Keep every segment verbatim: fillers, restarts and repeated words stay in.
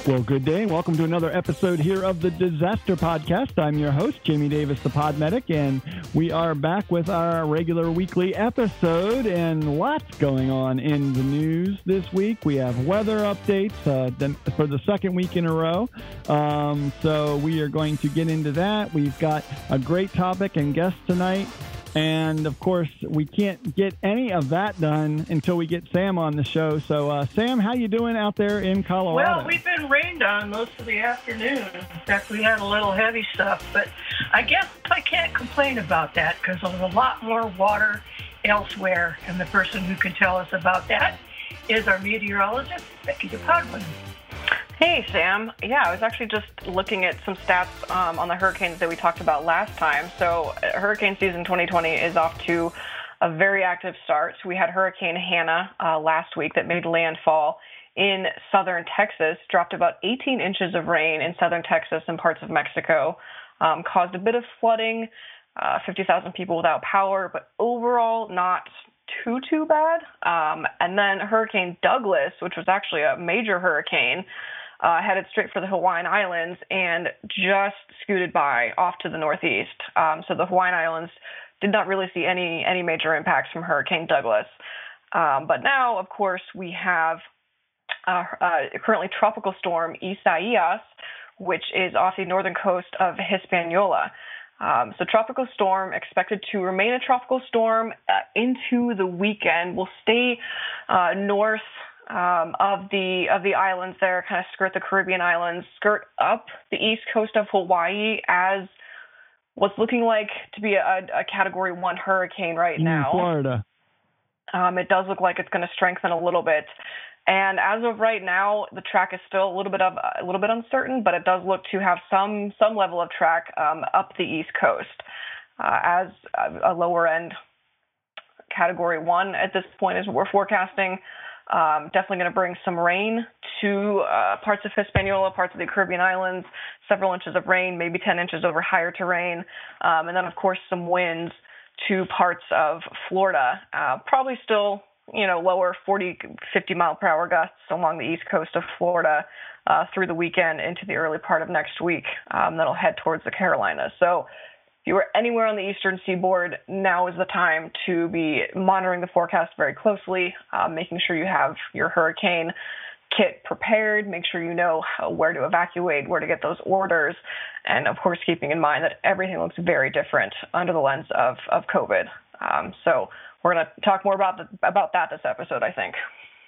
Well, good day. Welcome to another episode here of the Disaster Podcast. I'm your host, Jamie Davis, the Pod Medic, and we are back with our regular weekly episode, and lots going on in the news this week. We have weather updates uh, for the second week in a row, um, so we are going to get into that. We've got a great topic and guest tonight. And, of course, we can't get any of that done until we get Sam on the show. So, uh, Sam, how you doing out there in Colorado? Well, we've been rained on most of the afternoon. In fact, we had a little heavy stuff. But I guess I can't complain about that because there's a lot more water elsewhere. And the person who can tell us about that is our meteorologist, Becky DePodwin. Hey, Sam. Yeah, I was actually just looking at some stats um, on the hurricanes that we talked about last time. So uh, hurricane season twenty twenty is off to a very active start. We had Hurricane Hannah uh, last week that made landfall in southern Texas, dropped about eighteen inches of rain in southern Texas and parts of Mexico, um, caused a bit of flooding, uh, fifty thousand people without power, but overall not too, too bad. Um, and then Hurricane Douglas, which was actually a major hurricane, Uh, headed straight for the Hawaiian Islands and just scooted by off to the northeast. Um, so the Hawaiian Islands did not really see any any major impacts from Hurricane Douglas. Um, but now, of course, we have uh, uh, currently Tropical Storm Isaias, which is off the northern coast of Hispaniola. Um, so Tropical Storm expected to remain a tropical storm uh, into the weekend. Will stay uh, north Um, of the of the islands there, kind of skirt the Caribbean islands, skirt up the east coast of Hawaii as what's looking like to be a, a Category one hurricane right now. In Florida. Um, it does look like it's going to strengthen a little bit, and as of right now, the track is still a little bit of a little bit uncertain, but it does look to have some some level of track um, up the east coast uh, as a, a lower end Category one at this point is what we're forecasting. Um, definitely going to bring some rain to uh, parts of Hispaniola, parts of the Caribbean islands, several inches of rain, maybe ten inches over higher terrain, um, and then, of course, some winds to parts of Florida. Uh, probably still, you know, lower forty, fifty mile per hour gusts along the east coast of Florida uh, through the weekend into the early part of next week. Um, that'll head towards the Carolinas. So if you are anywhere on the eastern seaboard, now is the time to be monitoring the forecast very closely, uh, making sure you have your hurricane kit prepared, make sure you know how, where to evacuate, where to get those orders, and, of course, keeping in mind that everything looks very different under the lens of, of COVID. Um, so we're going to talk more about, the, about that this episode, I think.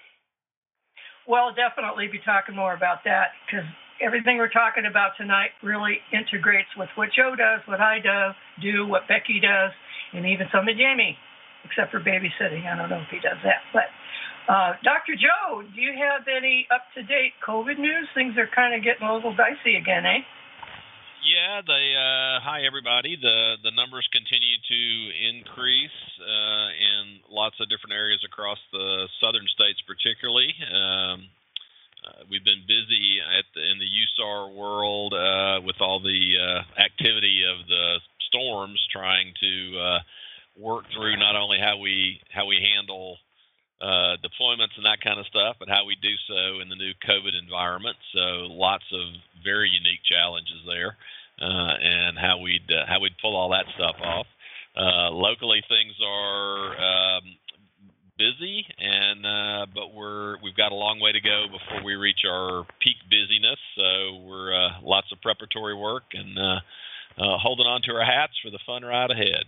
We'll definitely be talking more about that because everything we're talking about tonight really integrates with what Joe does, what I do, do, what Becky does, and even some of Jamie, except for babysitting. I don't know if he does that. But uh, Doctor Joe, do you have any up-to-date COVID news? Things are kind of getting a little dicey again, eh? Yeah, they. Uh, hi, everybody. The the numbers continue to increase uh, in lots of different areas across the southern states, particularly. Um, Uh, we've been busy at the, in the U S A R world uh, with all the uh, activity of the storms, trying to uh, work through not only how we how we handle uh, deployments and that kind of stuff, but how we do so in the new COVID environment. So lots of very unique challenges there, uh, and how we'd uh, how we'd pull all that stuff off. Uh, locally, things are Um, busy, and uh, but we're we've got a long way to go before we reach our peak busyness. So we're uh, lots of preparatory work and uh, uh, holding on to our hats for the fun ride ahead.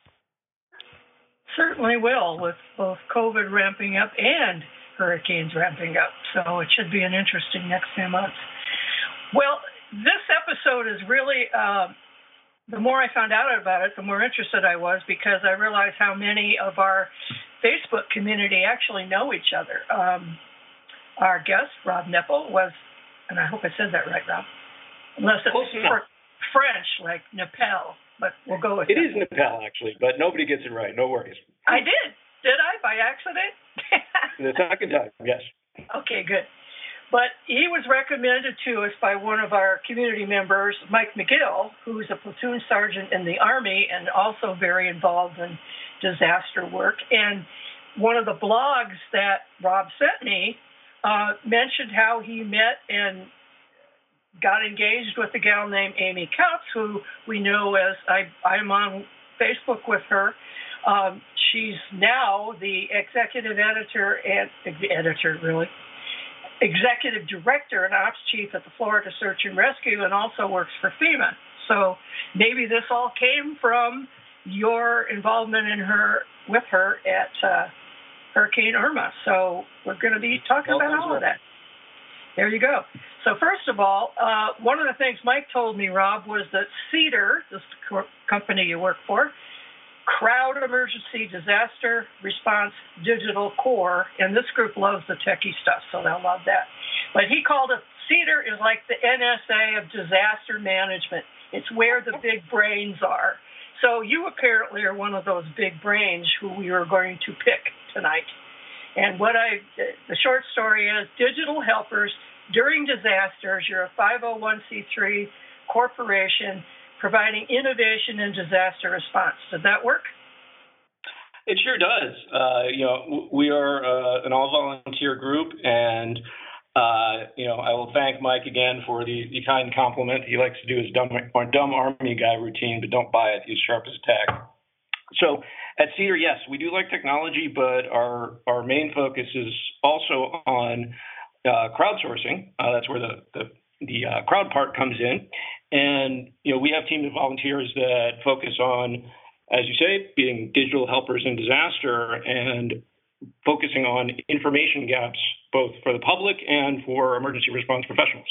Certainly will, with both COVID ramping up and hurricanes ramping up. So it should be an interesting next few months. Well, this episode is really. Uh, The more I found out about it, the more interested I was because I realized how many of our Facebook community actually know each other. Um, our guest, Rob Nepple, was, and I hope I said that right, Rob, unless it's fr- French, like Nepal, but we'll go with it. It that. is Nepal, actually, but nobody gets it right. No worries. I did. Did I, by accident? The second time, yes. Okay, good. But he was recommended to us by one of our community members, Mike McGill, who's a platoon sergeant in the Army and also very involved in disaster work. And one of the blogs that Rob sent me uh, mentioned how he met and got engaged with a gal named Amy Coutts, who we know as I, I'm on Facebook with her. Um, she's now the executive editor and editor, really, executive director and ops chief at the Florida Search and Rescue, and also works for FEMA. So maybe this all came from your involvement in her with her at uh, Hurricane Irma. So we're going to be talking about all of that. There you go. So first of all, uh, one of the things Mike told me, Rob, was that CEDAR, this co- company you work for, Crowd Emergency Disaster Response Digital Core, and this group loves the techie stuff, so they'll love that. But he called it, CEDAR is like the N S A of disaster management. It's where the big brains are. So you apparently are one of those big brains who we are going to pick tonight. And what I, the short story is, Digital Helpers During Disasters. You're a five oh one c three corporation providing innovation in disaster response. Does that work? It sure does. Uh, you know, we are uh, an all-volunteer group, and uh, you know, I will thank Mike again for the, the kind compliment. He likes to do his dumb or dumb army guy routine, but don't buy it. He's sharp as a tack. So at CEDAR, yes, we do like technology, but our our main focus is also on uh, crowdsourcing. Uh, that's where the the, the uh, crowd part comes in. And, you know, we have teams of volunteers that focus on, as you say, being digital helpers in disaster and focusing on information gaps, both for the public and for emergency response professionals.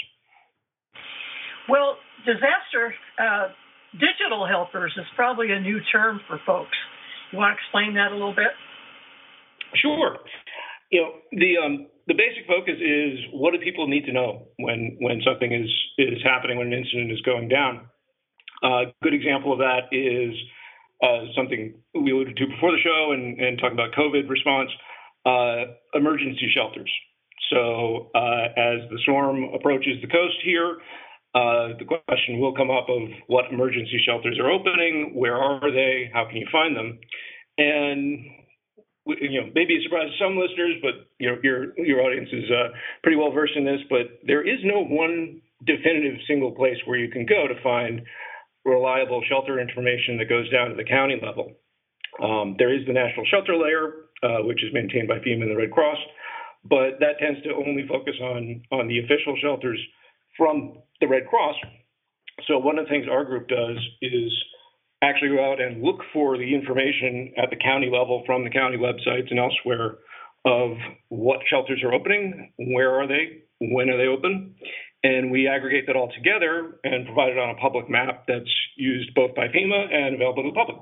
Well, disaster, uh, digital helpers is probably a new term for folks. You want to explain that a little bit? Sure. You know, the um, the basic focus is, what do people need to know when when something is is happening, when an incident is going down? A uh, good example of that is uh, something we alluded to before the show and, and talking about COVID response, uh, emergency shelters. So uh, as the storm approaches the coast here, uh, the question will come up of what emergency shelters are opening, where are they, how can you find them? And you know, maybe a surprise to some listeners, but your your your audience is uh, pretty well versed in this. But there is no one definitive single place where you can go to find reliable shelter information that goes down to the county level. Um, there is the national shelter layer, uh, which is maintained by FEMA and the Red Cross, but that tends to only focus on on the official shelters from the Red Cross. So one of the things our group does is actually go out and look for the information at the county level from the county websites and elsewhere of what shelters are opening, where are they, when are they open, and we aggregate that all together and provide it on a public map that's used both by FEMA and available to the public.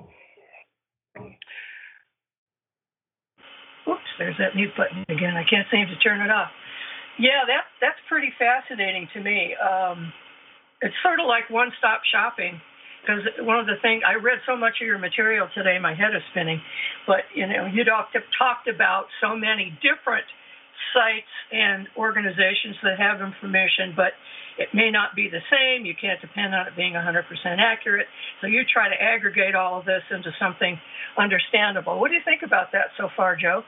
Oops, there's that mute button again. I can't seem to turn it off. Yeah, that, that's pretty fascinating to me. Um, it's sort of like one-stop shopping. Because one of the things, I read so much of your material today, my head is spinning, but, you know, you talked, talked about so many different sites and organizations that have information, but it may not be the same. You can't depend on it being one hundred percent accurate. So you try to aggregate all of this into something understandable. What do you think about that so far, Joe?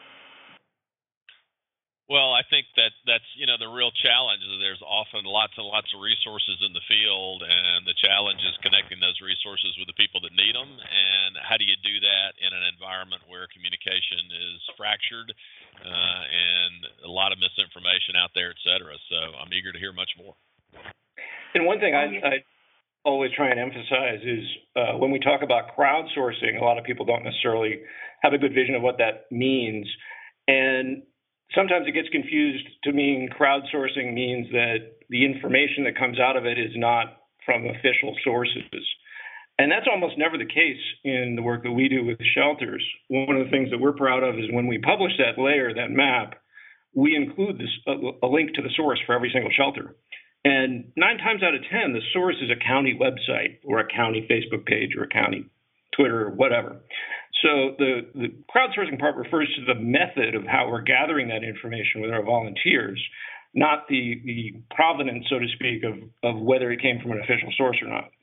Well, I think that that's, you know, the real challenge is there's often lots and lots of resources in the field, and the challenge is connecting those resources with the people that need them. And how do you do that in an environment where communication is fractured uh, and a lot of misinformation out there, et cetera? So I'm eager to hear much more. And one thing I, I always try and emphasize is uh, when we talk about crowdsourcing, a lot of people don't necessarily have a good vision of what that means. And sometimes it gets confused to mean crowdsourcing means that the information that comes out of it is not from official sources. And that's almost never the case in the work that we do with shelters. One of the things that we're proud of is when we publish that layer, that map, we include this, a, a link to the source for every single shelter. And nine times out of ten, the source is a county website or a county Facebook page or a county Twitter or whatever. So the, the crowdsourcing part refers to the method of how we're gathering that information with our volunteers, not the, the provenance, so to speak, of, of whether it came from an official source or not.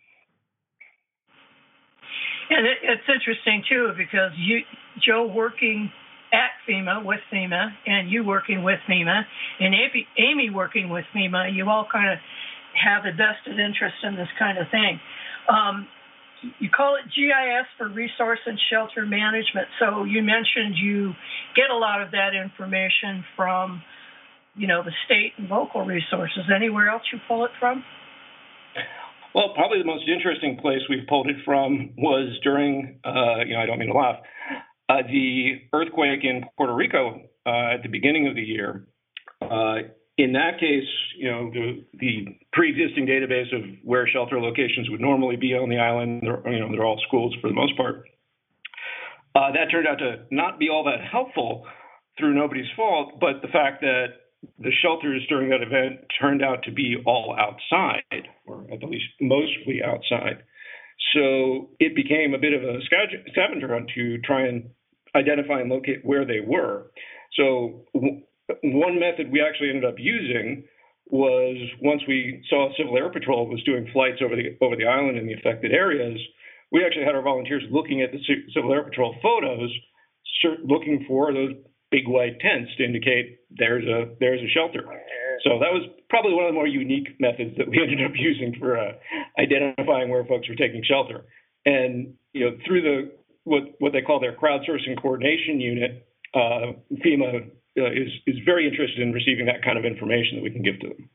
And it, it's interesting, too, because you, Joe working at FEMA, with FEMA, and you working with FEMA, and Amy, Amy working with FEMA, you all kind of have a vested interest in this kind of thing. Um, you call it G I S for Resource and Shelter Management. So you mentioned you get a lot of that information from, you know, the state and local resources. Anywhere else you pull it from? Well, probably the most interesting place we've pulled it from was during, uh, you know, I don't mean to laugh, uh, the earthquake in Puerto Rico uh, at the beginning of the year. Uh, in that case, you know, the, the pre-existing database of where shelter locations would normally be on the island, they're, you know, they're all schools for the most part. Uh, that turned out to not be all that helpful through nobody's fault, but the fact that the shelters during that event turned out to be all outside, or at least mostly outside. So it became a bit of a scavenger hunt to try and identify and locate where they were. So w- one method we actually ended up using was, once we saw Civil Air Patrol was doing flights over the over the island in the affected areas, we actually had our volunteers looking at the Civil Air Patrol photos, looking for those big white tents to indicate there's a there's a shelter. So that was probably one of the more unique methods that we ended up using for uh, identifying where folks were taking shelter. And you know, through the what what they call their crowdsourcing coordination unit, uh, FEMA uh, is is very interested in receiving that kind of information that we can give to them.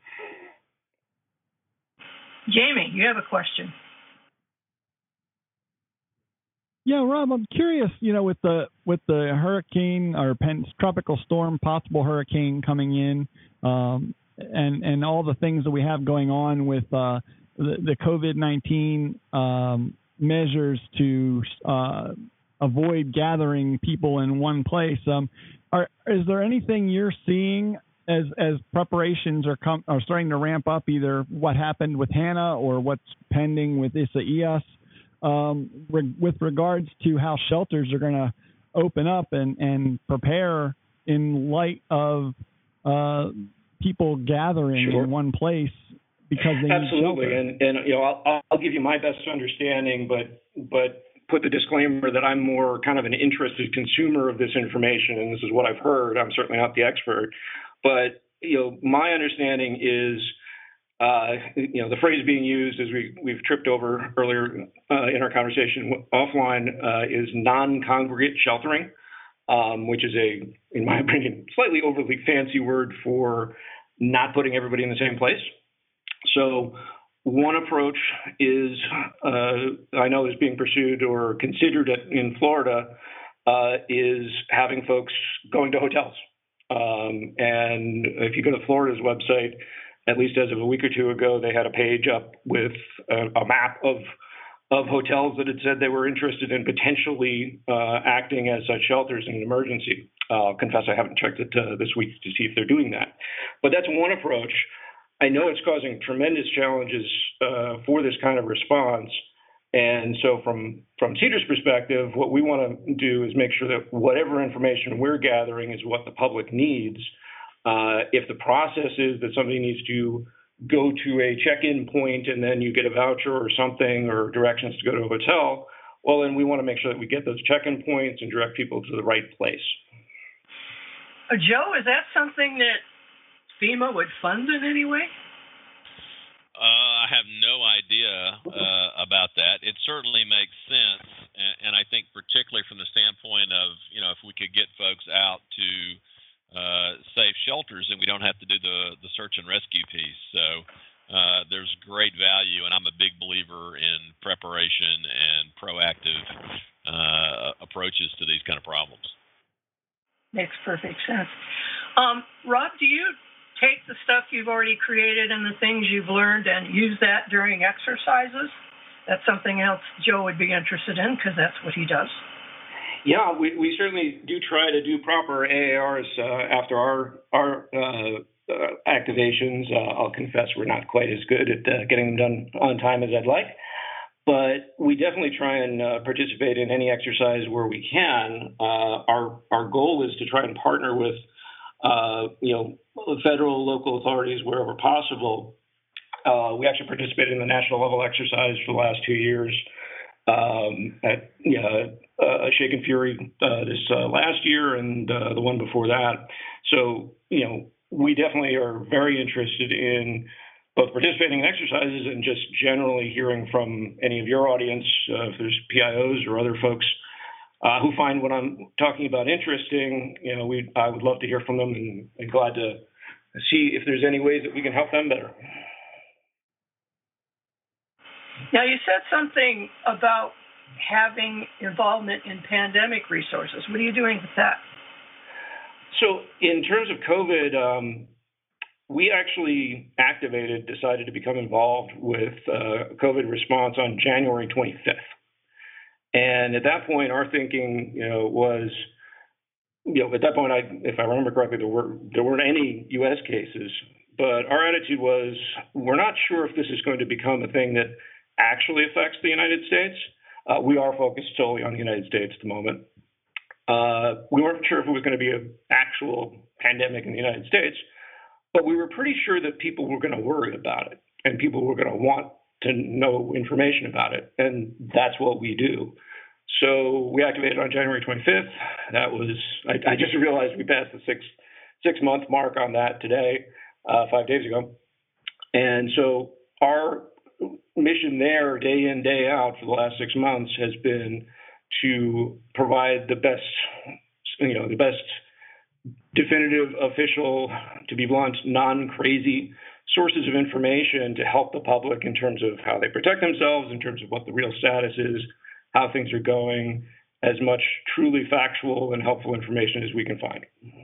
Jamie, you have a question. Yeah, Rob, I'm curious, you know, with the with the hurricane or pen, tropical storm, possible hurricane coming in, um, and and all the things that we have going on with uh, the, the COVID nineteen um, measures to uh, avoid gathering people in one place. Um, are, is there anything you're seeing as as preparations are com- are starting to ramp up, either what happened with Hanna or what's pending with Isaias? Um, re- with regards to how shelters are going to open up and, and prepare in light of uh, people gathering Sure. in one place because they Absolutely. need shelter. And, and you know, I'll, I'll give you my best understanding, but but put the disclaimer that I'm more kind of an interested consumer of this information, and this is what I've heard. I'm certainly not the expert, but you know, my understanding is. Uh, you know, the phrase being used, as we, we've tripped over earlier uh, in our conversation offline, uh, is non-congregate sheltering, um, which is a, in my opinion, slightly overly fancy word for not putting everybody in the same place. So one approach is, uh, I know is being pursued or considered in Florida, uh, is having folks going to hotels. Um, and if you go to Florida's website, at least as of a week or two ago, they had a page up with a, a map of of hotels that had said they were interested in potentially uh, acting as such shelters in an emergency. I'll confess I haven't checked it uh, this week to see if they're doing that. But that's one approach. I know it's causing tremendous challenges uh, for this kind of response. And so from, from CEDAR's perspective, what we want to do is make sure that whatever information we're gathering is what the public needs. Uh, if the process is that somebody needs to go to a check-in point and then you get a voucher or something or directions to go to a hotel, well, then we want to make sure that we get those check-in points and direct people to the right place. Uh, Joe, is that something that FEMA would fund in any way? Uh, I have no idea uh, about that. It certainly makes sense, and, and I think particularly from the standpoint of, you know, if we could get folks out to uh, safe shelters, and we don't have to do the, the search and rescue piece. So uh, there's great value, and I'm a big believer in preparation and proactive uh, approaches to these kind of problems. Makes perfect sense. Um, Rob, do you take the stuff you've already created and the things you've learned and use that during exercises? That's something else Joe would be interested in because that's what he does. Yeah, we, we certainly do try to do proper A A Rs uh, after our our uh, uh, activations. Uh, I'll confess we're not quite as good at uh, getting them done on time as I'd like, but we definitely try and uh, participate in any exercise where we can. Uh, our our goal is to try and partner with uh, you know federal, local authorities wherever possible. Uh, we actually participated in the national level exercise for the last two years. Um, at you know, uh, Shake and Fury uh, this uh, last year and uh, the one before that. So, you know, we definitely are very interested in both participating in exercises and just generally hearing from any of your audience, uh, if there's P I Os or other folks uh, who find what I'm talking about interesting. You know, we I would love to hear from them, and, and glad to see if there's any ways that we can help them better. Now, you said something about having involvement in pandemic resources. What are you doing with that? So in terms of COVID, um, we actually activated, decided to become involved with uh, COVID response on January twenty-fifth. And at that point, our thinking, you know, was, you know, at that point, I, if I remember correctly, there were there weren't any U S cases, but our attitude was, we're not sure if this is going to become a thing that actually affects the United States. Uh, we are focused solely on the United States at the moment. Uh, we weren't sure if it was going to be an actual pandemic in the United States, but we were pretty sure that people were going to worry about it and people were going to want to know information about it. And that's what we do. So we activated on January twenty-fifth. That was, I, I just realized we passed the six, six month mark on that today, uh, five days ago. And so our mission there, day in, day out for the last six months has been to provide the best, you know, the best definitive, official, to be blunt, non-crazy sources of information to help the public in terms of how they protect themselves, in terms of what the real status is, how things are going, as much truly factual and helpful information as we can find.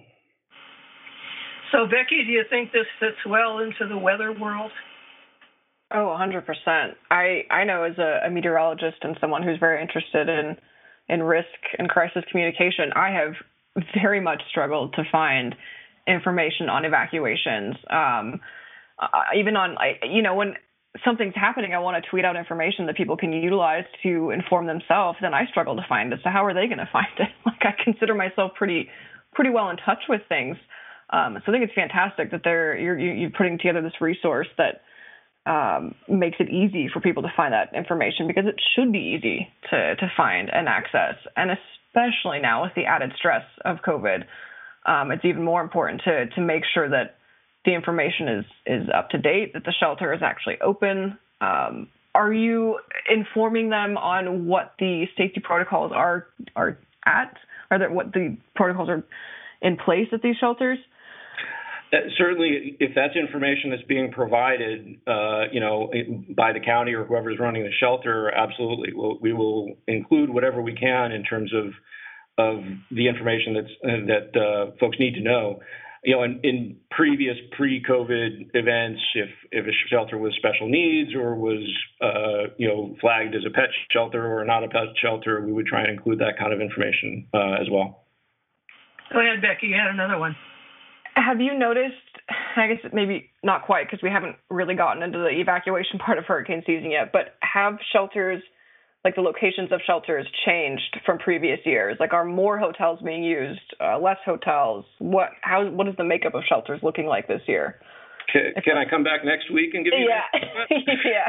So, Becky, do you think this fits well into the weather world? Oh, one hundred percent. I, I know as a, a meteorologist and someone who's very interested in, in risk and crisis communication, I have very much struggled to find information on evacuations. Um, uh, even on, you know, when something's happening, I want to tweet out information that people can utilize to inform themselves, then I struggle to find it. So how are they going to find it? Like, I consider myself pretty pretty well in touch with things. Um, so I think it's fantastic that they're you're, you're putting together this resource that Um, makes it easy for people to find that information, because it should be easy to, to find and access. And especially now with the added stress of COVID, um, it's even more important to to make sure that the information is, is up to date, that the shelter is actually open. Um, are you informing them on what the safety protocols are are at? Are there what the protocols are in place at these shelters? Uh, certainly, if that's information that's being provided, uh, you know, by the county or whoever's running the shelter, absolutely, we'll, we will include whatever we can in terms of of the information that's uh, that uh, folks need to know. You know, in, in previous pre-COVID events, if if a shelter was special needs or was uh, you know flagged as a pet shelter or not a pet shelter, we would try and include that kind of information uh, as well. Go ahead, Becky. You had another one. Have you noticed, I guess maybe not quite because we haven't really gotten into the evacuation part of hurricane season yet, but have shelters, like the locations of shelters, changed from previous years? Like, are more hotels being used, uh, less hotels? What how what is the makeup of shelters looking like this year? Can, can I come back next week and give you Yeah. yeah.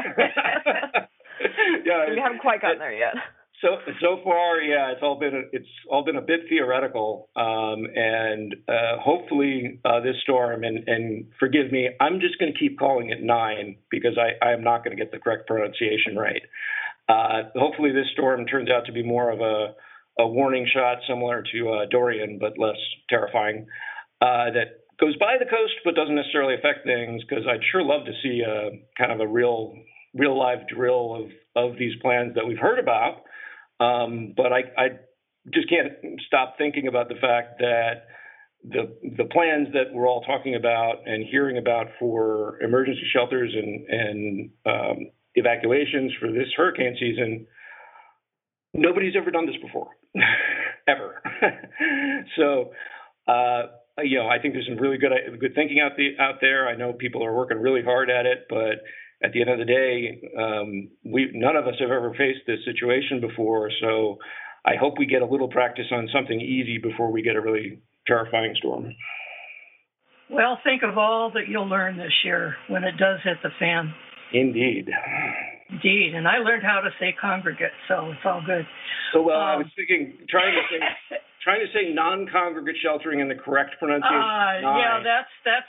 yeah. We haven't quite gotten there yet. So so far, yeah, it's all been a, it's all been a bit theoretical, um, and uh, hopefully uh, this storm, and, and forgive me, I'm just going to keep calling it nine because I, I am not going to get the correct pronunciation right. Uh, hopefully this storm turns out to be more of a, a warning shot, similar to uh, Dorian, but less terrifying, uh, that goes by the coast but doesn't necessarily affect things, because I'd sure love to see a kind of a real real live drill of, of these plans that we've heard about. Um, but I, I just can't stop thinking about the fact that the the plans that we're all talking about and hearing about for emergency shelters and, and um, evacuations for this hurricane season, nobody's ever done this before, ever. So, uh, you know, I think there's some really good good thinking out the out there. I know people are working really hard at it, but at the end of the day, um, we none of us have ever faced this situation before. So I hope we get a little practice on something easy before we get a really terrifying storm. Well, think of all that you'll learn this year when it does hit the fan. Indeed. Indeed. And I learned how to say congregate, so it's all good. So, well, um, I was thinking, trying to say, trying to say non-congregate sheltering in the correct pronunciation. Uh, yeah, that's that's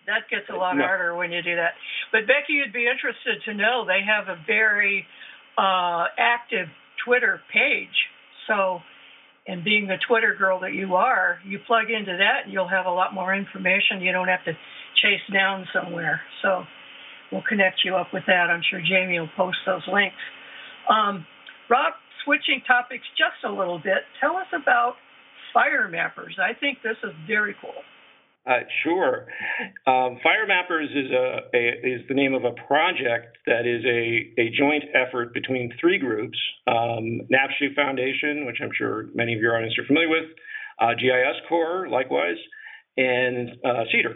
that gets a lot no. harder when you do that. But Becky, you'd be interested to know they have a very uh, active Twitter page. So, and being the Twitter girl that you are, you plug into that and you'll have a lot more information. You don't have to chase down somewhere. So we'll connect you up with that. I'm sure Jamie will post those links. Um, Rob, switching topics just a little bit, tell us about Fire Mappers. I think this is very cool. Uh, sure. Um, Fire Mappers is a, a is the name of a project that is a, a joint effort between three groups: um, NAPSTREE Foundation, which I'm sure many of your audience are familiar with, uh, G I S Corps, likewise, and uh, CEDAR.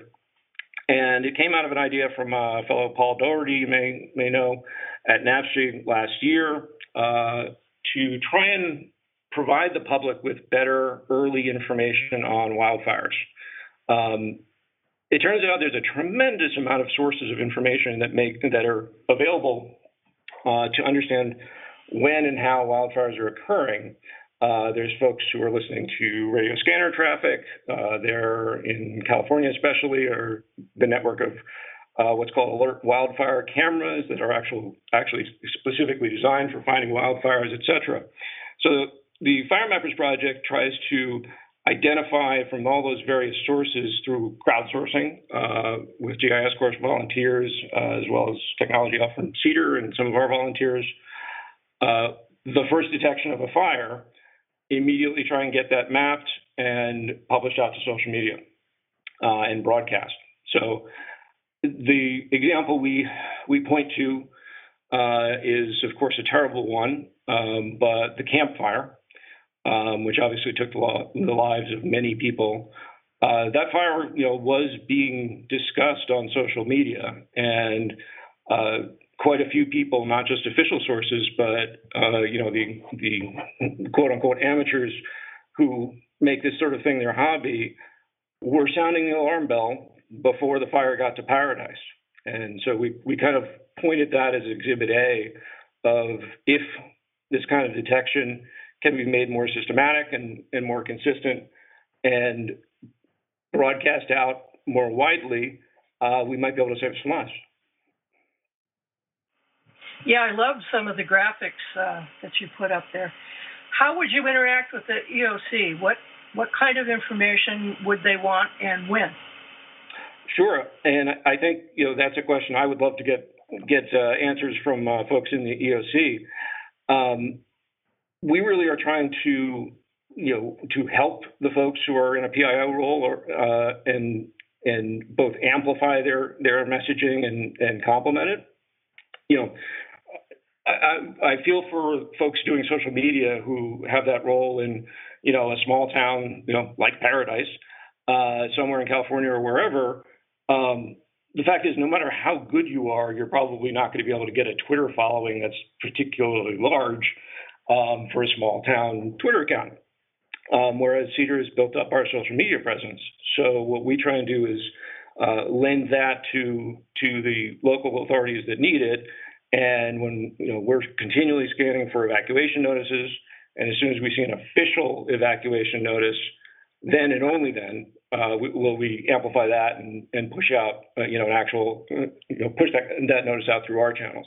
And it came out of an idea from uh, fellow Paul Doherty, you may may know, at NAPSTREE last year, uh, to try and provide the public with better early information on wildfires. Um, it turns out there's a tremendous amount of sources of information that make that are available uh, to understand when and how wildfires are occurring. Uh, there's folks who are listening to radio scanner traffic. Uh, they're in California, especially, or the network of uh, what's called alert wildfire cameras that are actual, actually specifically designed for finding wildfires, et cetera. So the Fire Mappers project tries to identify from all those various sources through crowdsourcing uh, with G I S Corps volunteers, uh, as well as technology help from CEDAR and some of our volunteers, uh, the first detection of a fire, immediately try and get that mapped and published out to social media uh, and broadcast. So the example we we point to uh, is, of course, a terrible one, um, but the Camp Fire, Um, which obviously took the, lo- the lives of many people. Uh, that fire, you know, was being discussed on social media, and uh, quite a few people, not just official sources, but uh, you know, the the quote unquote amateurs who make this sort of thing their hobby, were sounding the alarm bell before the fire got to Paradise. And so we we kind of pointed that as Exhibit A of if this kind of detection can be made more systematic and, and more consistent and broadcast out more widely, uh, we might be able to save some lives. Yeah, I loved some of the graphics uh, that you put up there. How would you interact with the E O C? What what kind of information would they want and when? Sure, and I think you know that's a question I would love to get get uh, answers from uh, folks in the E O C. Um, we really are trying to you know to help the folks who are in a P I O role or uh, and and both amplify their their messaging and and complement it. You know. I, I feel for folks doing social media who have that role in, you know, a small town, you know, like Paradise, uh, somewhere in California or wherever. Um, the fact is, no matter how good you are, you're probably not going to be able to get a Twitter following that's particularly large um, for a small town Twitter account. Um, whereas CEDAR has built up our social media presence. So what we try and do is uh, lend that to to the local authorities that need it. And when you know we're continually scanning for evacuation notices, and as soon as we see an official evacuation notice, then and only then uh, we, will we amplify that and, and push out uh, you know an actual uh, you know push that that notice out through our channels.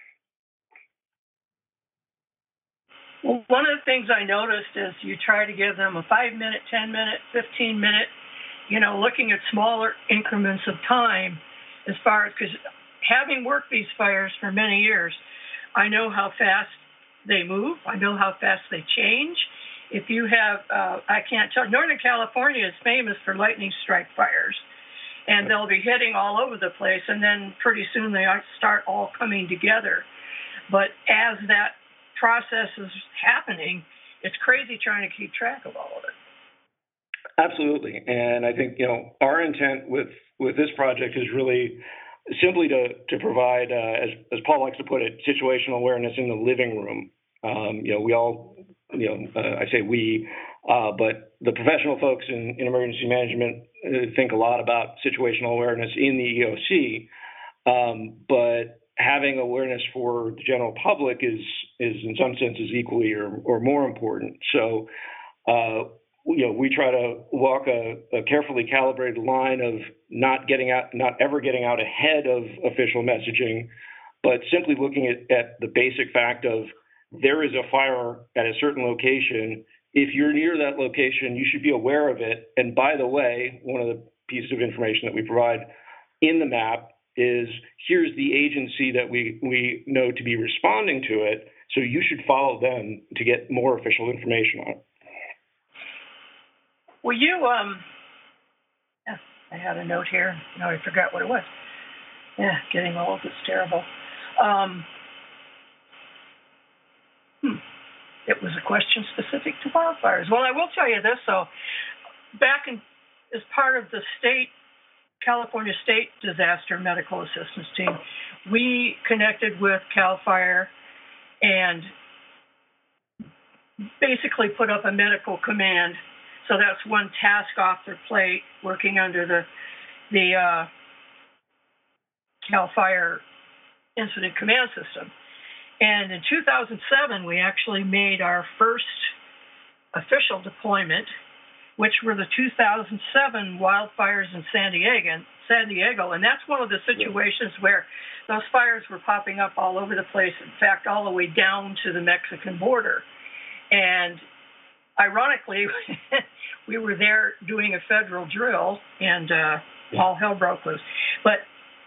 Well, one of the things I noticed is you try to give them a five minute, ten minute, fifteen minute, you know, looking at smaller increments of time as far as because. Having worked these fires for many years, I know how fast they move. I know how fast they change. If you have, uh, I can't tell, Northern California is famous for lightning strike fires, and they'll be hitting all over the place, and then pretty soon they start all coming together. But as that process is happening, it's crazy trying to keep track of all of it. Absolutely, and I think, you know, our intent with, with this project is really simply to to provide, uh, as as Paul likes to put it, situational awareness in the living room. Um, you know, we all, you know, uh, I say we, uh, but the professional folks in, in emergency management uh, think a lot about situational awareness in the E O C. Um, but having awareness for the general public is is in some senses equally or or more important. So. Uh, you know, we try to walk a, a carefully calibrated line of not getting out, not ever getting out ahead of official messaging, but simply looking at, at the basic fact of there is a fire at a certain location. If you're near that location, you should be aware of it. And by the way, one of the pieces of information that we provide in the map is here's the agency that we, we know to be responding to it. So you should follow them to get more official information on it. Well, you, um, yeah, I had a note here. Now I forgot what it was. Yeah, getting old is terrible. Um, hmm. It was a question specific to wildfires. Well, I will tell you this, though. Back in, as part of the state, California State Disaster Medical Assistance Team, we connected with CAL FIRE and basically put up a medical command. So that's one task off their plate, working under the the uh, CAL FIRE Incident Command System. And in two thousand seven, we actually made our first official deployment, which were the two thousand seven wildfires in San Diego. San Diego, and that's one of the situations where those fires were popping up all over the place. In fact, all the way down to the Mexican border. And ironically, we were there doing a federal drill, and uh, all hell broke loose. But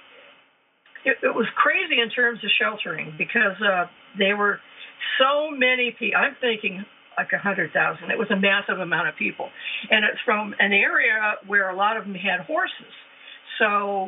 it, it was crazy in terms of sheltering because uh, there were so many people. I'm thinking like one hundred thousand. It was a massive amount of people. And it's from an area where a lot of them had horses. So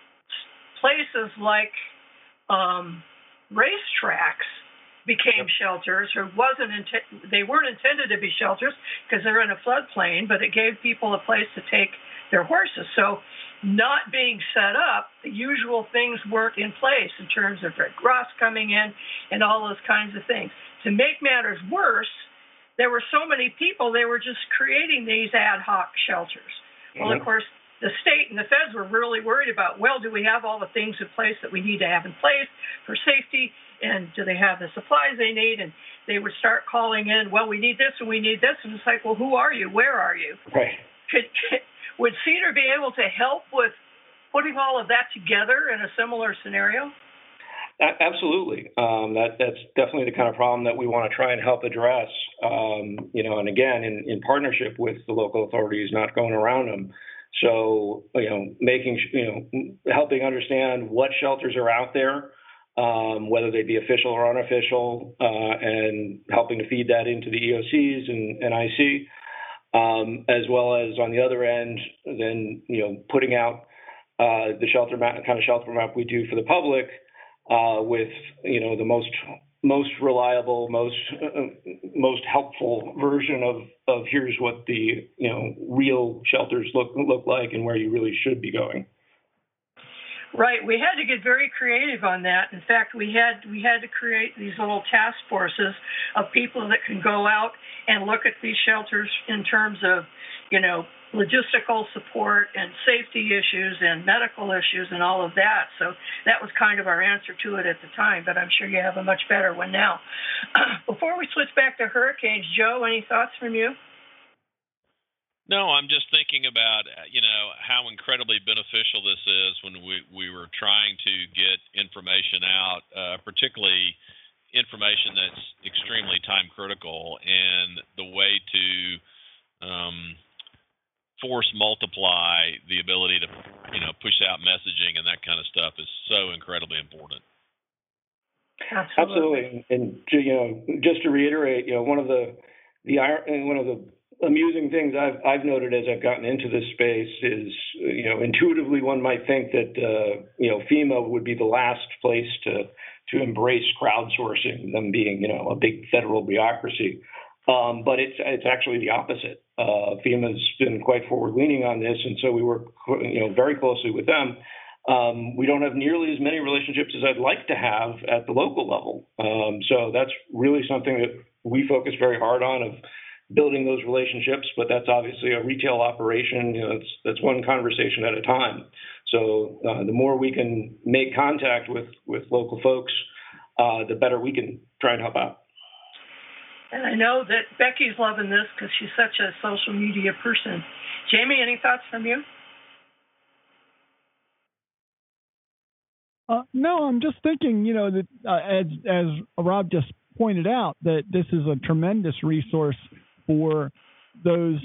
places like um, racetracks became shelters, or wasn't int- they weren't intended to be shelters because they're in a floodplain, but it gave people a place to take their horses. So not being set up, the usual things weren't in place in terms of Red Cross coming in and all those kinds of things. To make matters worse, there were so many people, they were just creating these ad hoc shelters. Well, of course, the state and the feds were really worried about, well, do we have all the things in place that we need to have in place for safety? And do they have the supplies they need? And they would start calling in, well, we need this and we need this. And it's like, well, who are you? Where are you? Right. Could, could, would CEDAR be able to help with putting all of that together in a similar scenario? Absolutely. Um, that, that's definitely the kind of problem that we want to try and help address, um, you know, and again, in, in partnership with the local authorities, not going around them. So, you know, making, you know, helping understand what shelters are out there, um, whether they be official or unofficial, uh, and helping to feed that into the E O Cs and, and I C, um, as well as on the other end, then, you know, putting out uh, the shelter map, kind of shelter map we do for the public, uh, with, you know, the most most reliable, most uh, most helpful version of, of here's what the, you know, real shelters look look like and where you really should be going. Right. We had to get very creative on that. In fact, we had we had to create these little task forces of people that can go out and look at these shelters in terms of, you know, logistical support and safety issues and medical issues and all of that. So that was kind of our answer to it at the time, but I'm sure you have a much better one now. Before we switch back to hurricanes, Joe, any thoughts from you? No, I'm just thinking about, you know, how incredibly beneficial this is when we, we were trying to get information out, uh, particularly information that's extremely time critical, and the way to um, force multiply the ability to, you know, push out messaging and that kind of stuff is so incredibly important. Absolutely. Absolutely. And, you know, just to reiterate, you know, one of the, the one of the amusing things I've I've noted as I've gotten into this space is, you know, intuitively one might think that, uh, you know, FEMA would be the last place to to embrace crowdsourcing, them being, you know, a big federal bureaucracy. Um, but it's it's actually the opposite. Uh, FEMA's been quite forward-leaning on this, and so we work, you know, very closely with them. Um, we don't have nearly as many relationships as I'd like to have at the local level. Um, so that's really something that we focus very hard on, of building those relationships. But that's obviously a retail operation. You know, that's that's one conversation at a time. So uh, the more we can make contact with with local folks, uh, the better we can try and help out. And I know that Becky's loving this because she's such a social media person. Jamie, any thoughts from you? Uh, no, I'm just thinking, you know, that uh, as as Rob just pointed out, that this is a tremendous resource for those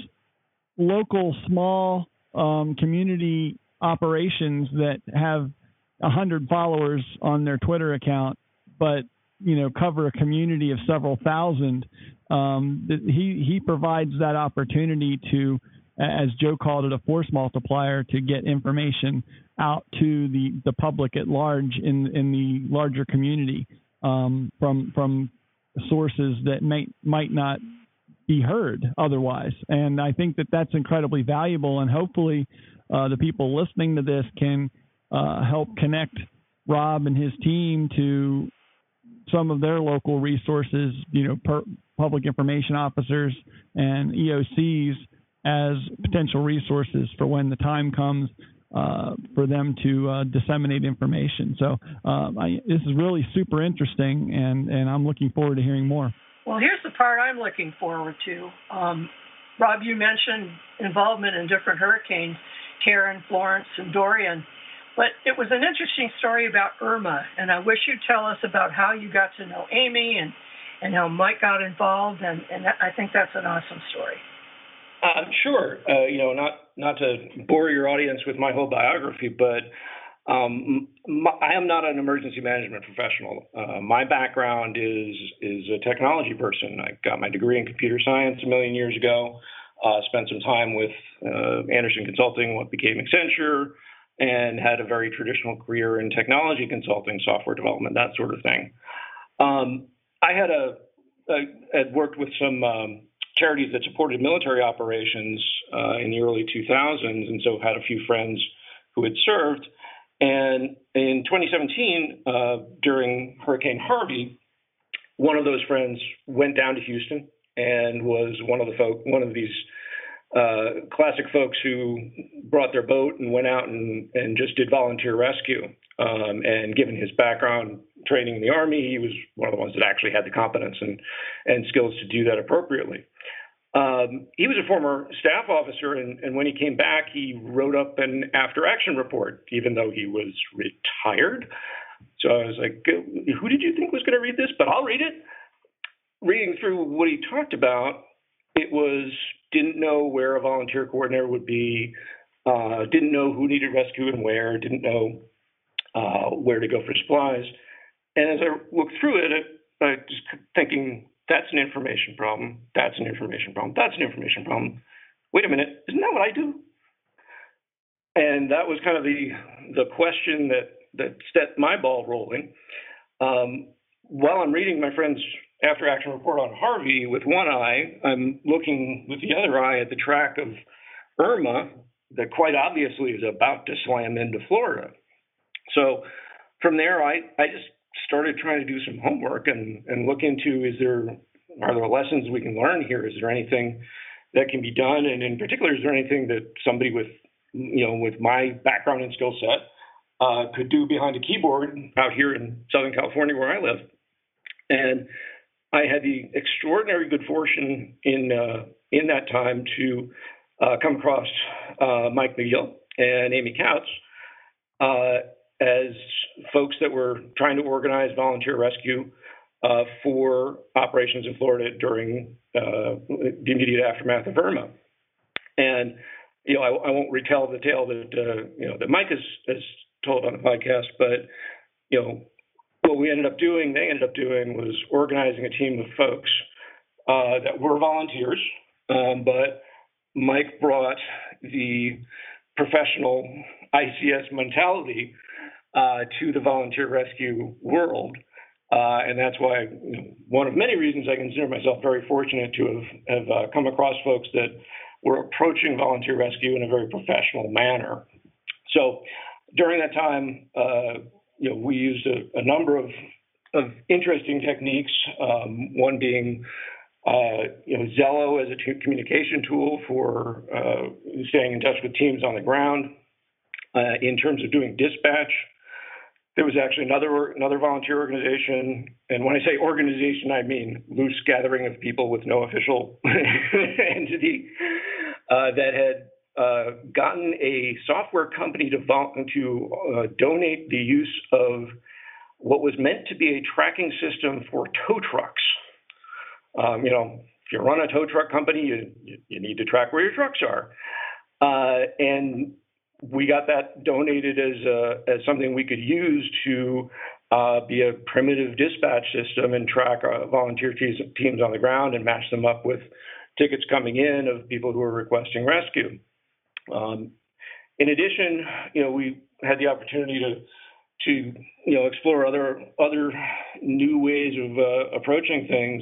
local small um, community operations that have a hundred followers on their Twitter account, but you know cover a community of several thousand. Um, he he provides that opportunity to, as Joe called it, a force multiplier to get information out to the, the public at large in in the larger community um, from from sources that may might not be heard otherwise. And I think that that's incredibly valuable. And hopefully, uh, the people listening to this can uh, help connect Rob and his team to some of their local resources, you know, per, public information officers and E O Cs as potential resources for when the time comes uh, for them to uh, disseminate information. So um, I, this is really super interesting, and, and I'm looking forward to hearing more. Well, here's the part I'm looking forward to. Um, Rob, you mentioned involvement in different hurricanes, Karen, Florence, and Dorian. But it was an interesting story about Irma, and I wish you'd tell us about how you got to know Amy and, and how Mike got involved, and, and I think that's an awesome story. Uh, sure. Uh, you know, not not to bore your audience with my whole biography, but um, my, I am not an emergency management professional. Uh, my background is is a technology person. I got my degree in computer science a million years ago. Uh, spent some time with uh, Anderson Consulting, what became Accenture, and had a very traditional career in technology consulting, software development, that sort of thing. Um, I had a, a had worked with some um, charities that supported military operations uh, in the early two thousands, and so had a few friends who had served. And in twenty seventeen, uh, during Hurricane Harvey, one of those friends went down to Houston and was one of the folk, one of these uh, classic folks who brought their boat and went out and, and just did volunteer rescue. Um, and given his background training in the Army, he was one of the ones that actually had the competence and, and skills to do that appropriately. Um, he was a former staff officer, and, and when he came back, he wrote up an after-action report, even though he was retired. So I was like, who did you think was going to read this? But I'll read it. Reading through what he talked about, it was didn't know where a volunteer coordinator would be, uh, didn't know who needed rescue and where, didn't know uh, where to go for supplies. And as I looked through it, I, I just kept thinking, that's an information problem, that's an information problem, that's an information problem. Wait a minute, isn't that what I do? And that was kind of the the question that, that set my ball rolling. Um, while I'm reading my friend's after-action report on Harvey with one eye, I'm looking with the other eye at the track of Irma that quite obviously is about to slam into Florida. So from there, I, I just started trying to do some homework and, and look into, is there, are there lessons we can learn here? Is there anything that can be done? And in particular, is there anything that somebody with, you know, with my background and skill set uh, could do behind a keyboard out here in Southern California where I live? And I had the extraordinary good fortune in uh, in that time to uh, come across uh, Mike McGill and Amy Couts uh, as folks that were trying to organize volunteer rescue uh, for operations in Florida during uh, the immediate aftermath of Irma. And you know, I, I won't retell the tale that uh, you know that Mike has, has told on the podcast, but you know. What we ended up doing, they ended up doing, was organizing a team of folks uh, that were volunteers, um, but Mike brought the professional I C S mentality uh, to the volunteer rescue world. Uh, and that's why, you know, one of many reasons I consider myself very fortunate to have, have uh, come across folks that were approaching volunteer rescue in a very professional manner. So during that time, uh, you know, we used a, a number of, of interesting techniques, um, one being, uh, you know, Zello as a t- communication tool for uh, staying in touch with teams on the ground. Uh, in terms of doing dispatch, there was actually another another volunteer organization, and when I say organization, I mean loose gathering of people with no official entity uh, that had uh, gotten a software company to vol- to uh, donate the use of what was meant to be a tracking system for tow trucks. Um, you know, if you run a tow truck company, you you, you need to track where your trucks are, uh, and we got that donated as a, as something we could use to uh, be a primitive dispatch system and track our volunteer teams, teams on the ground and match them up with tickets coming in of people who are requesting rescue. Um, in addition, you know, we had the opportunity to to you know explore other other new ways of uh, approaching things.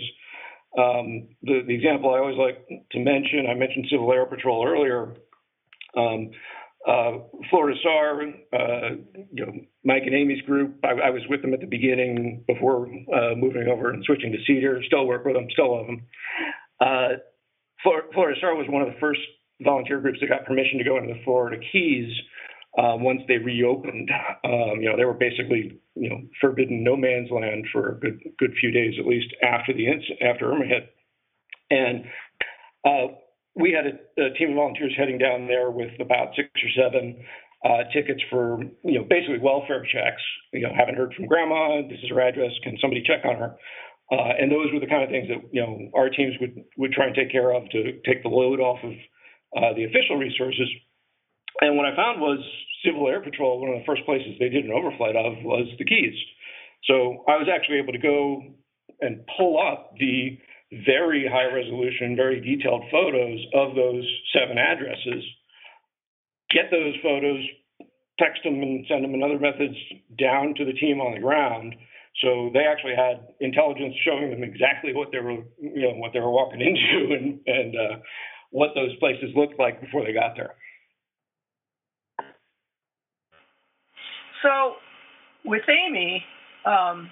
Um, the, the example I always like to mention, I mentioned Civil Air Patrol earlier. Um, Uh, Florida S A R, uh, you know, Mike and Amy's group, I, I was with them at the beginning before uh, moving over and switching to Cedar. Still work with them, still love them. Uh, Florida S A R was one of the first volunteer groups that got permission to go into the Florida Keys uh, once they reopened. Um, you know, they were basically, you know, forbidden no man's land for a good good few days, at least after the inc- after Irma hit. And uh, we had a, a team of volunteers heading down there with about six or seven uh, tickets for, you know, basically welfare checks. You know, haven't heard from grandma. This is her address. Can somebody check on her? Uh, and those were the kind of things that, you know, our teams would, would try and take care of to take the load off of uh, the official resources. And what I found was Civil Air Patrol, one of the first places they did an overflight of was the Keys. So I was actually able to go and pull up the very high resolution, very detailed photos of those seven addresses, get those photos, text them and send them in other methods down to the team on the ground. So they actually had intelligence showing them exactly what they were, you know, what they were walking into and, and uh, what those places looked like before they got there. So with Amy, um,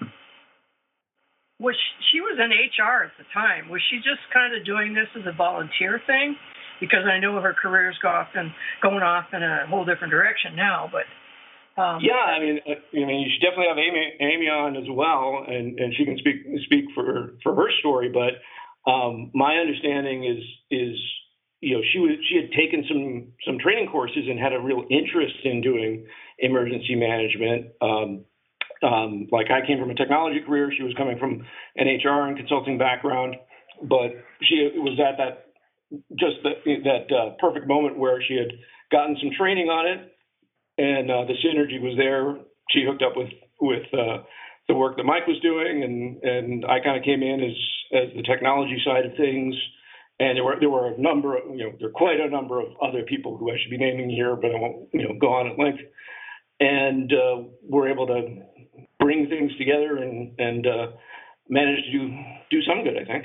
was she, she was in H R at the time. Was she just kind of doing this as a volunteer thing? Because I know her career's off and going off in a whole different direction now. But um, yeah, I mean, I mean, you should definitely have Amy, Amy on as well, and, and she can speak speak for for her story. But um, my understanding is is you know she was she had taken some some training courses and had a real interest in doing emergency management. Um, Um, like I came from a technology career, she was coming from an H R and consulting background, but she was at that just that, that uh, perfect moment where she had gotten some training on it, and uh, the synergy was there. She hooked up with with uh, the work that Mike was doing, and and I kind of came in as as the technology side of things. And there were there were a number of you know there are quite a number of other people who I should be naming here, but I won't you know go on at length. And uh, we're able to bring things together and, and uh, manage to do, do some good, I think.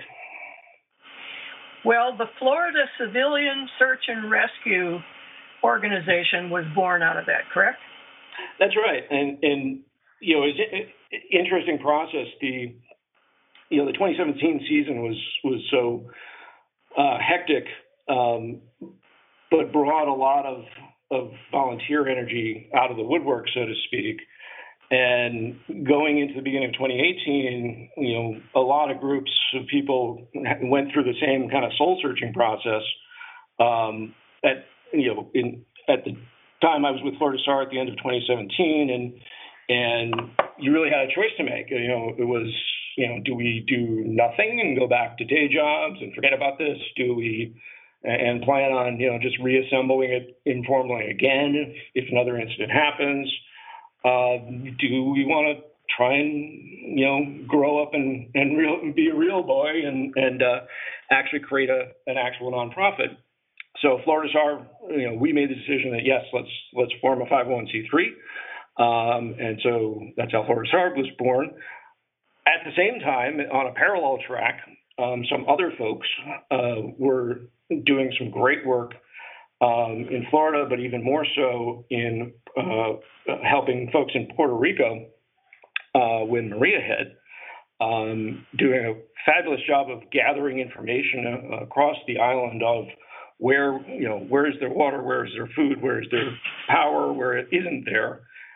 Well, the Florida Civilian Search and Rescue Organization was born out of that, correct? That's right. And, and you know, it's an interesting process. The, you know, the twenty seventeen season was, was so uh, hectic, um, but brought a lot of of volunteer energy out of the woodwork, so to speak. And going into the beginning of twenty eighteen, you know, a lot of groups of people went through the same kind of soul searching process. Um, at you know, in at the time I was with Florida S A R at the end of twenty seventeen, and and you really had a choice to make. You know, it was you know, do we do nothing and go back to day jobs and forget about this? Do we and plan on, you know, just reassembling it informally again if another incident happens? Uh, do we want to try and, you know, grow up and, and real, be a real boy and, and uh, actually create a, an actual nonprofit? So Florida S A R, you know, we made the decision that, yes, let's let's form a five oh one c three. Um, and so that's how Florida S A R was born. At the same time, on a parallel track, um, some other folks uh, were doing some great work um, in Florida, but even more so in uh, helping folks in Puerto Rico uh, when Maria hit, um, doing a fabulous job of gathering information uh, across the island of where, you know, where is their water, where is their food, where is their power, where it isn't there,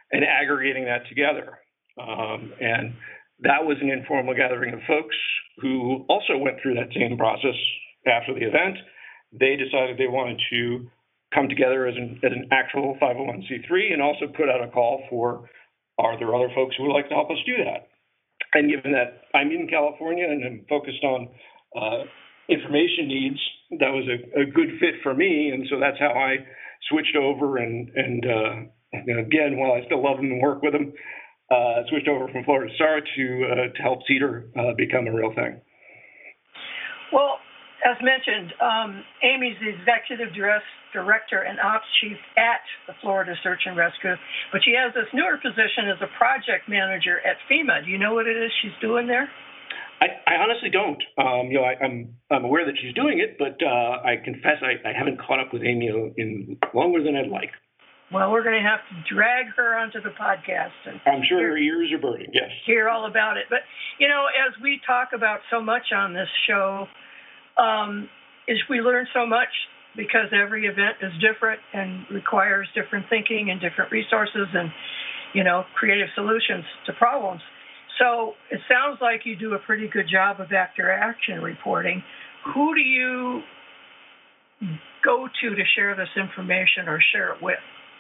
and aggregating that together. Um, and that was an informal gathering of folks who also went through that same process after the event. They decided they wanted to come together as an, as an actual five oh one c three and also put out a call for, are there other folks who would like to help us do that? And given that I'm in California and I'm focused on uh, information needs, that was a, a good fit for me. And so that's how I switched over and, and uh, again, while I still love them and work with them, uh, switched over from Florida Star to, uh, to help CEDAR uh, become a real thing. Well, as mentioned, um, Amy's the executive director and ops chief at the Florida Search and Rescue, but she has this newer position as a project manager at FEMA. Do you know what it is she's doing there? I, I honestly don't. Um, you know, I, I'm I'm aware that she's doing it, but uh, I confess I, I haven't caught up with Amy in longer than I'd like. Well, we're going to have to drag her onto the podcast. And I'm sure hear, her ears are burning, yes. Hear all about it. But, you know, as we talk about so much on this show, um, is we learn so much because every event is different and requires different thinking and different resources and, you know, creative solutions to problems. So it sounds like you do a pretty good job of after action reporting. Who do you go to to share this information or share it with?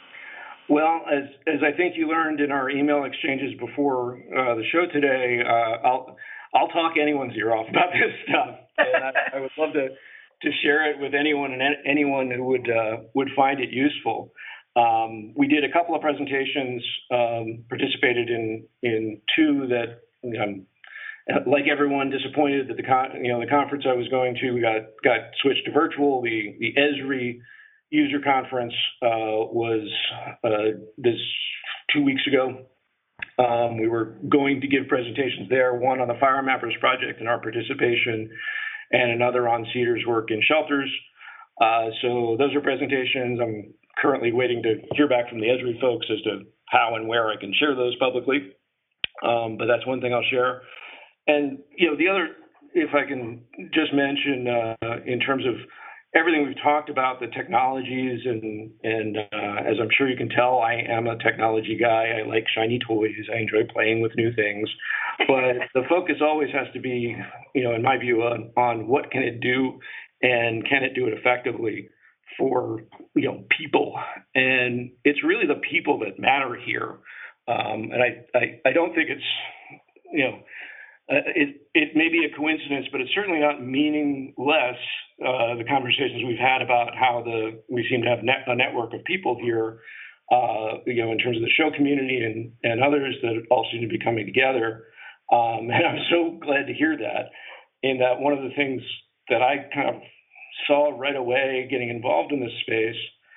Well, as as I think you learned in our email exchanges before uh, the show today, uh, I'll I'll talk anyone's ear off about this stuff, and I, I would love to to share it with anyone and anyone who would uh, would find it useful. Um, we did a couple of presentations, um, participated in in two that, um, like everyone, disappointed that the con- you know the conference I was going to we got got switched to virtual. The the Esri user conference uh, was uh, this two weeks ago. Um, we were going to give presentations there, one on the Fire Mappers project and our participation, and another on CEDAR's work in shelters. Uh, so those are presentations. I'm currently waiting to hear back from the Esri folks as to how and where I can share those publicly. Um, but that's one thing I'll share. And, you know, the other, if I can just mention uh, in terms of everything we've talked about, the technologies, and, and uh, as I'm sure you can tell, I am a technology guy. I like shiny toys. I enjoy playing with new things. But the focus always has to be, you know, in my view, on, on what can it do and can it do it effectively for, you know, people. And it's really the people that matter here. Um, and I, I, I don't think it's, you know, uh, it, it may be a coincidence, but it's certainly not meaningless, uh, the conversations we've had about how the we seem to have net, a network of people here, uh, you know, in terms of the show community and, and others that all seem to be coming together. Um, and I'm so glad to hear that, in that one of the things that I kind of saw right away getting involved in this space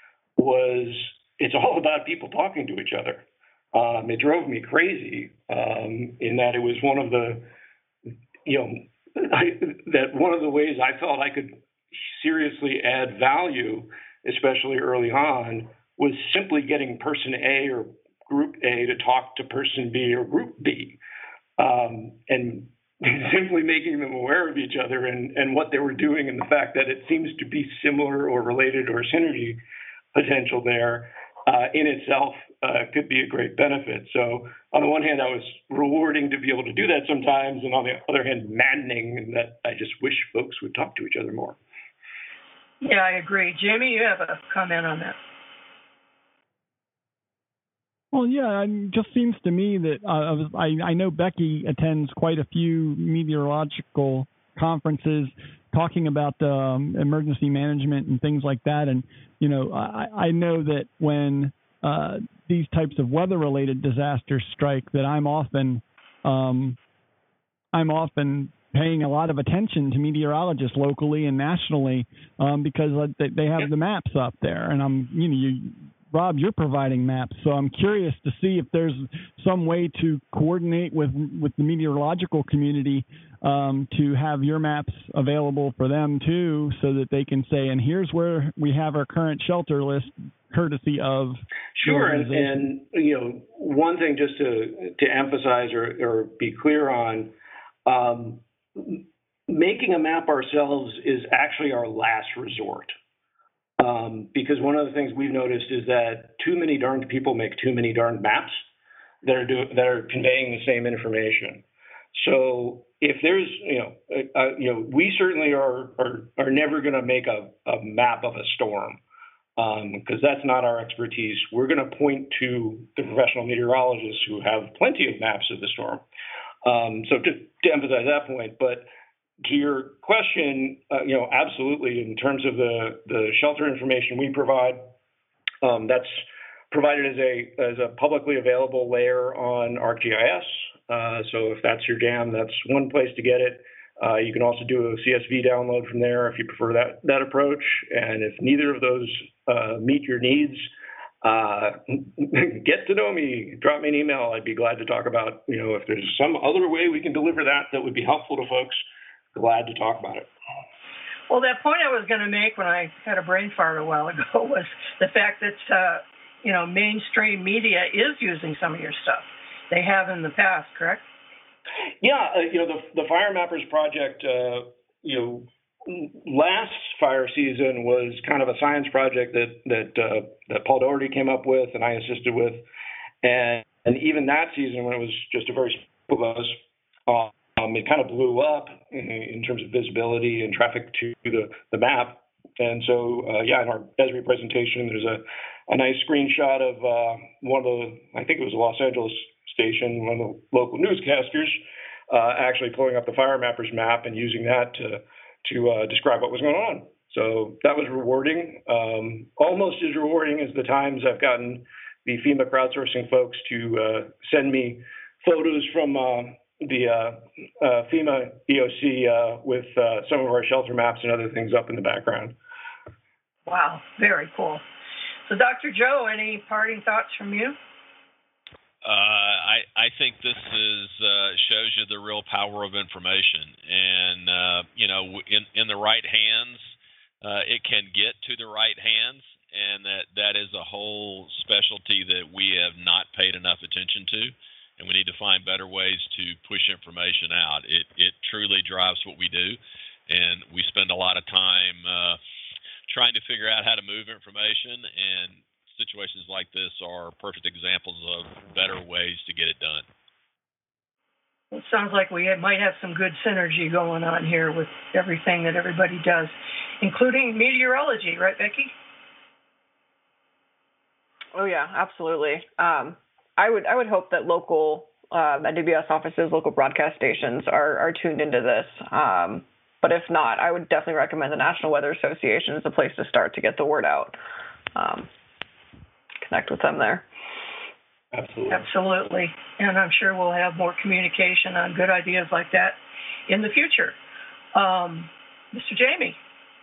was it's all about people talking to each other. Um, it drove me crazy um, in that it was one of the, you know, I, that one of the ways I felt I could seriously add value, especially early on, was simply getting person A or group A to talk to person B or group B, um, and simply making them aware of each other and, and what they were doing, and the fact that it seems to be similar or related or synergy potential there uh, in itself uh, could be a great benefit. So on the one hand, I was rewarding to be able to do that sometimes, and on the other hand, maddening, and that I just wish folks would talk to each other more. Yeah, I agree. Jamie, you have a comment on that. Well, yeah, it just seems to me that uh, I, I know Becky attends quite a few meteorological conferences talking about um, emergency management and things like that. And, you know, I, I know that when uh, these types of weather-related disasters strike, that I'm often um, I'm often paying a lot of attention to meteorologists locally and nationally um, because they have the maps up there. And I'm, you know, you. Rob, you're providing maps, so I'm curious to see if there's some way to coordinate with, with the meteorological community um, to have your maps available for them too, so that they can say, and here's where we have our current shelter list, courtesy of. Sure, and, and you know, one thing just to to emphasize or, or be clear on, um, making a map ourselves is actually our last resort. Um, because one of the things we've noticed is that too many darned people make too many darned maps that are do, that are conveying the same information. So if there's, you know, uh, you know, we certainly are are, are never going to make a, a map of a storm because um, that's not our expertise. We're going to point to the professional meteorologists who have plenty of maps of the storm. Um, so to, to emphasize that point, but to your question, uh, you know, absolutely. In terms of the, the shelter information we provide, um, that's provided as a as a publicly available layer on ArcGIS. Uh, so if that's your jam, that's one place to get it. Uh, you can also do a C S V download from there if you prefer that that approach. And if neither of those uh, meet your needs, uh, get to know me. Drop me an email. I'd be glad to talk about, you know, if there's some other way we can deliver that that would be helpful to folks. Glad to talk about it. Well, that point I was going to make when I had a brain fart a while ago was the fact that, uh, you know, mainstream media is using some of your stuff. They have in the past, correct? Yeah, uh, you know, the, the Fire Mappers Project, uh, you know, last fire season was kind of a science project that that uh, that Paul Doherty came up with and I assisted with. And, and even that season, when it was just a very simple of us, uh, Um, it kind of blew up in, in terms of visibility and traffic to the, the map. And so, uh, yeah, in our Esri presentation, there's a, a nice screenshot of uh, one of the, I think it was a Los Angeles station, one of the local newscasters, uh, actually pulling up the Fire Mappers map and using that to, to uh, describe what was going on. So that was rewarding, um, almost as rewarding as the times I've gotten the FEMA crowdsourcing folks to uh, send me photos from uh, the uh, uh, FEMA E O C uh, with uh, some of our shelter maps and other things up in the background. Wow, very cool. So, Doctor Joe, any parting thoughts from you? Uh, I I think this is uh, shows you the real power of information, and uh, you know, in in the right hands, uh, it can get to the right hands, and that that is a whole specialty that we have not paid enough attention to. And we need to find better ways to push information out. It it truly drives what we do, and we spend a lot of time uh, trying to figure out how to move information, and situations like this are perfect examples of better ways to get it done. Well, it sounds like we might have some good synergy going on here with everything that everybody does, including meteorology, right, Becky? Oh, yeah, absolutely. Um, I would I would hope that local um, N W S offices, local broadcast stations are, are tuned into this. Um, but if not, I would definitely recommend the National Weather Association as a place to start to get the word out. Um, connect with them there. Absolutely. Absolutely. And I'm sure we'll have more communication on good ideas like that in the future. Um, Mister Jamie.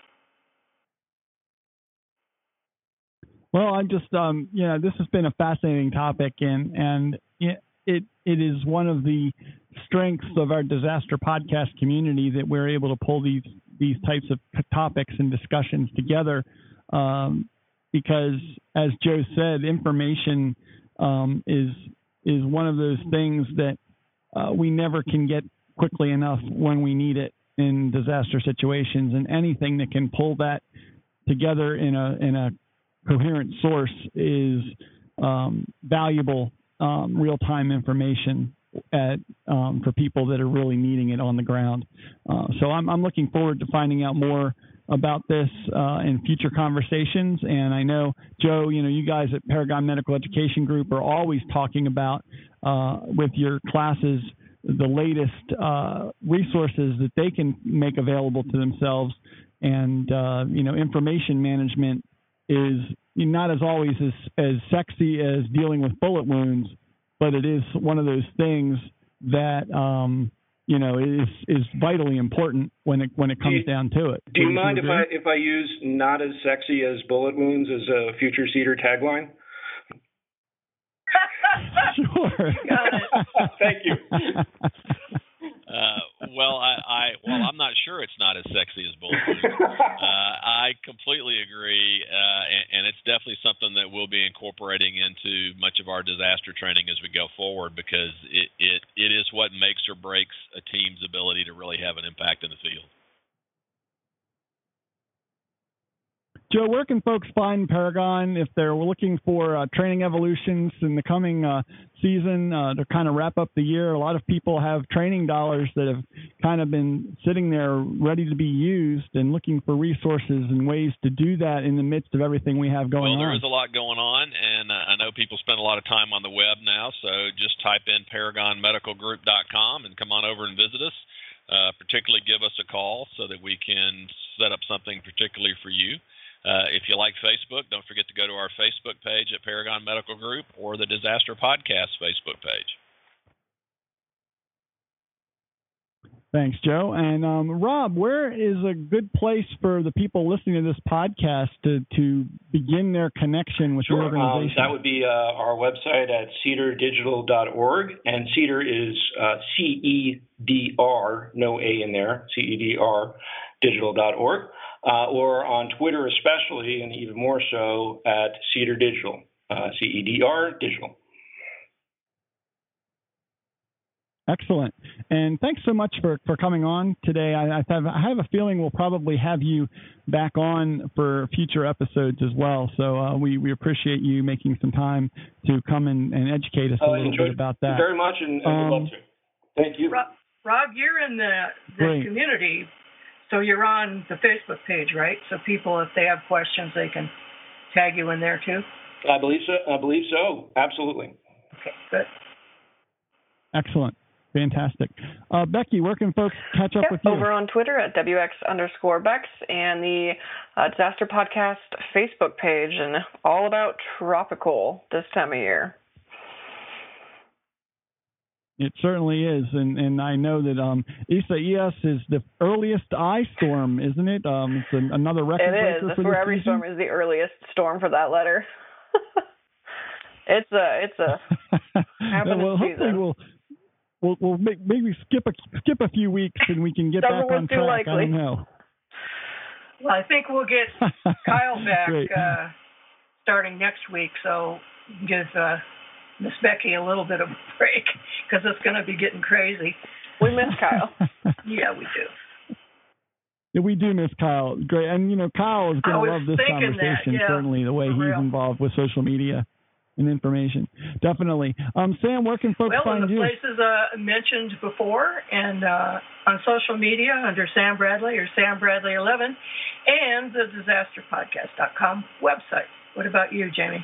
Well, I'm just, um, you know, this has been a fascinating topic, and and it it is one of the strengths of our disaster podcast community that we're able to pull these these types of topics and discussions together, um, because, as Joe said, information um, is is one of those things that uh, we never can get quickly enough when we need it in disaster situations, and anything that can pull that together in a in a coherent source is um, valuable um, real-time information at, um, for people that are really needing it on the ground. Uh, so I'm, I'm looking forward to finding out more about this uh, in future conversations. And I know, Joe, you know, you guys at Paragon Medical Education Group are always talking about uh, with your classes the latest uh, resources that they can make available to themselves. And, uh, you know, information management is not as always as, as sexy as dealing with bullet wounds, but it is one of those things that, um, you know, is is vitally important when it when it comes do you, down to it. Do you mind if I if I use "not as sexy as bullet wounds" as a future Cedar tagline? Sure. Got it. Thank you. Uh, well, I, I well, I'm not sure it's not as sexy as bullet wounds. Uh, I completely agree, uh, and, and it's definitely something that we'll be incorporating into much of our disaster training as we go forward, because it, it, it is what makes or breaks a team's ability to really have an impact in the field. Joe, where can folks find Paragon if they're looking for uh, training evolutions in the coming uh, season uh, to kind of wrap up the year? A lot of people have training dollars that have kind of been sitting there ready to be used and looking for resources and ways to do that in the midst of everything we have going well, on. Well, there is a lot going on, and uh, I know people spend a lot of time on the web now, so just type in paragon medical group dot com and come on over and visit us. Uh, particularly give us a call so that we can set up something particularly for you. Uh, if you like Facebook, don't forget to go to our Facebook page at Paragon Medical Group or the Disaster Podcast Facebook page. Thanks, Joe. And um, Rob, where is a good place for the people listening to this podcast to, to begin their connection with sure. your organization? Um, that would be uh, our website at cedar digital dot org. And CEDAR is uh, C E D R, no A in there, C E D R, digital dot org. Uh, or on Twitter especially, and even more so, at CEDAR Digital, uh, C E D R Digital. Excellent. And thanks so much for, for coming on today. I, I, have, I have a feeling we'll probably have you back on for future episodes as well. So uh, we, we appreciate you making some time to come and, and educate us a uh, little bit about that. Very much, and, and um, would love to. Thank you. Rob, Rob you're in the, the community, so you're on the Facebook page, right? So people, if they have questions, they can tag you in there too? I believe so. I believe so. Absolutely. Okay, good. Excellent. Fantastic. Uh, Becky, where can folks catch up yep, with you? Over on Twitter at W X underscore Bex and the uh, Disaster Podcast Facebook page, and all about tropical this time of year. It certainly is, and, and I know that um, Isaias is the earliest ice storm, isn't it? Um, it's an, another record it breaker is. That's for where the every season. storm is the earliest storm for that letter. it's a it's a happening well, hopefully season. we'll we'll, we'll make, maybe skip a skip a few weeks and we can get back on track. Likely. I don't know. Well, I think we'll get Kyle back uh, starting next week, so give uh, Miss Becky a little bit of a break because it's going to be getting crazy. We miss Kyle. Yeah, we do. Yeah, we do miss Kyle. Great, and you know Kyle is going to love this conversation. That, yeah, certainly, the way he's real. involved with social media and information. Definitely. Um, Sam, where can folks well, find the you? Well, the places uh, mentioned before, and uh, on social media under Sam Bradley or Sam Bradley eleven, and the disaster podcast dot com website. What about you, Jamie?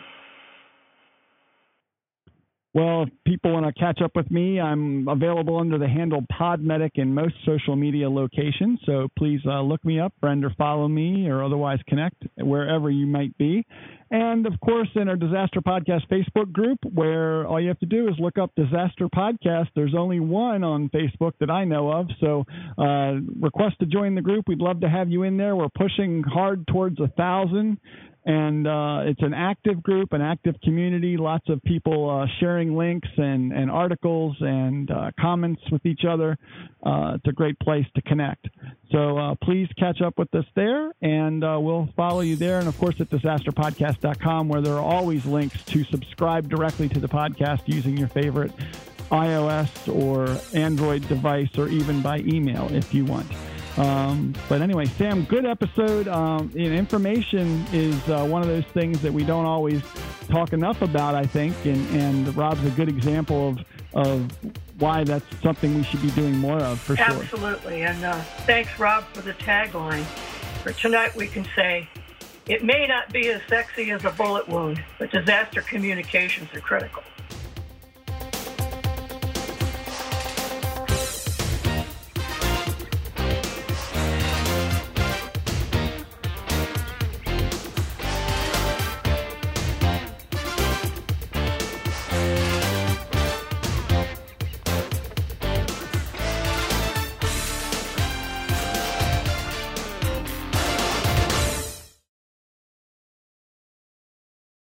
Well, if people want to catch up with me, I'm available under the handle PodMedic in most social media locations. So please uh, look me up, friend or follow me, or otherwise connect wherever you might be. And, of course, in our Disaster Podcast Facebook group, where all you have to do is look up Disaster Podcast. There's only one on Facebook that I know of. So uh, request to join the group. We'd love to have you in there. We're pushing hard towards a thousand. And uh, it's an active group, an active community, lots of people uh, sharing links and, and articles and uh, comments with each other. Uh, it's a great place to connect. So uh, please catch up with us there, and uh, we'll follow you there. And, of course, at disaster podcast dot com, where there are always links to subscribe directly to the podcast using your favorite iOS or Android device, or even by email if you want. Um, but anyway, Sam, good episode. Um, and information is uh, one of those things that we don't always talk enough about, I think, and, and Rob's a good example of of why that's something we should be doing more of, for sure. Absolutely, and uh, thanks, Rob, for the tagline. For tonight, we can say, it may not be as sexy as a bullet wound, but disaster communications are critical.